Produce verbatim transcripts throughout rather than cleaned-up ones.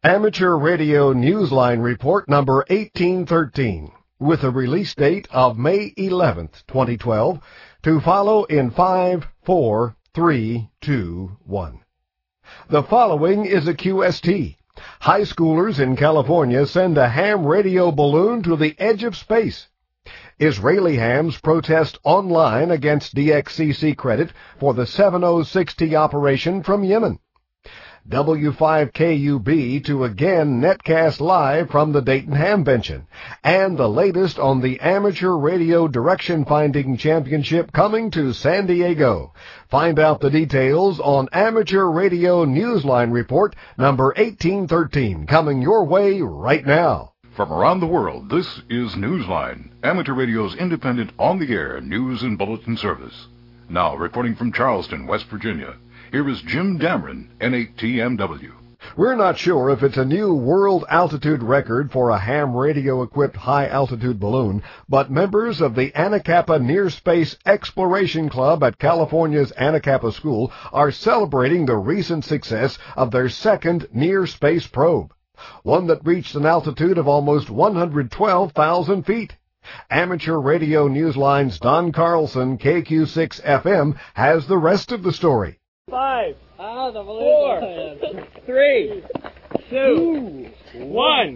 Amateur Radio Newsline Report number eighteen thirteen, with a release date of May eleventh, twenty twelve, to follow in five, four, three, two, one. The following is a Q S T. High schoolers in California send a ham radio balloon to the edge of space. Israeli hams protest online against D X C C credit for the seven oh six T operation from Yemen. W five K U B to again netcast live from the Dayton Hamvention, and the latest on the Amateur Radio Direction Finding Championship coming to San Diego. Find out the details on Amateur Radio Newsline Report number eighteen thirteen, coming your way right now. From around the world, this is Newsline, Amateur Radio's independent on-the-air news and bulletin service. Now, reporting from Charleston, West Virginia, here is Jim Dameron, N eight T M W. We're not sure if it's a new world altitude record for a ham radio-equipped high-altitude balloon, but members of the Anacapa Near Space Exploration Club at California's Anacapa School are celebrating the recent success of their second near-space probe, one that reached an altitude of almost one hundred twelve thousand feet. Amateur Radio Newsline's Don Carlson, K Q six F M, has the rest of the story. Five, four, three, two, one,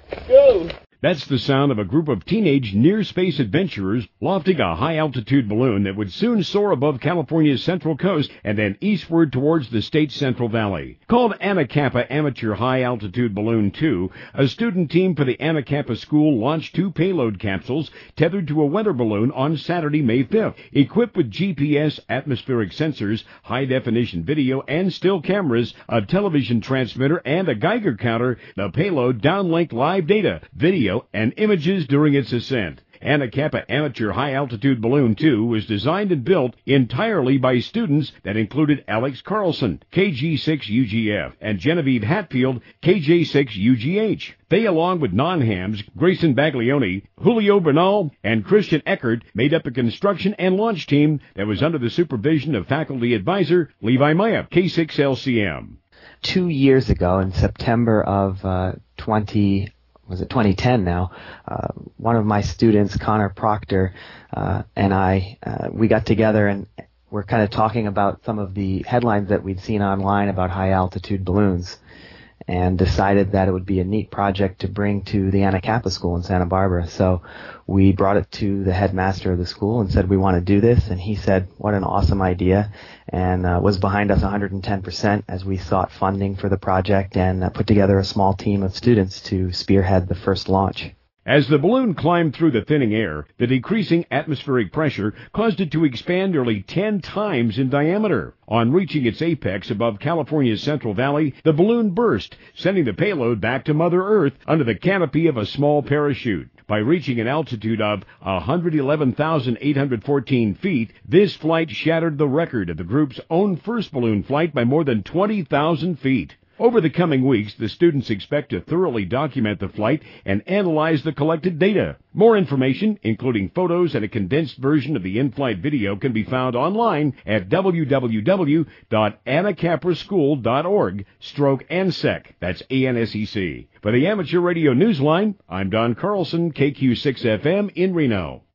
go! That's the sound of a group of teenage near-space adventurers lofting a high-altitude balloon that would soon soar above California's central coast and then eastward towards the state's Central Valley. Called Anacapa Amateur High-Altitude Balloon two, a student team for the Anacapa School launched two payload capsules tethered to a weather balloon on Saturday, May fifth. Equipped with G P S, atmospheric sensors, high-definition video and still cameras, a television transmitter, and a Geiger counter, the payload downlinked live data, video, and images during its ascent. Anacapa Amateur High-Altitude Balloon two was designed and built entirely by students that included Alex Carlson, K G six U G F, and Genevieve Hatfield, K J six U G H. They, along with non-hams, Grayson Baglioni, Julio Bernal, and Christian Eckert, made up a construction and launch team that was under the supervision of faculty advisor Levi Maya, K six L C M. Two years ago, in September of uh, twenty was it twenty ten now, uh, one of my students, Connor Proctor, uh, and I, uh, we got together and we're kind of talking about some of the headlines that we'd seen online about high-altitude balloons, and decided that it would be a neat project to bring to the Anacapa School in Santa Barbara. So we brought it to the headmaster of the school and said, we want to do this, and he said, what an awesome idea, and uh, was behind us one hundred ten percent as we sought funding for the project and uh, put together a small team of students to spearhead the first launch. As the balloon climbed through the thinning air, the decreasing atmospheric pressure caused it to expand nearly ten times in diameter. On reaching its apex above California's Central Valley, the balloon burst, sending the payload back to Mother Earth under the canopy of a small parachute. By reaching an altitude of one hundred eleven thousand eight hundred fourteen feet, this flight shattered the record of the group's own first balloon flight by more than twenty thousand feet. Over the coming weeks, the students expect to thoroughly document the flight and analyze the collected data. More information, including photos and a condensed version of the in-flight video, can be found online at w w w dot anacapa school dot org stroke ANSEC. That's A N S E C. For the Amateur Radio Newsline, I'm Don Carlson, K Q six F M in Reno.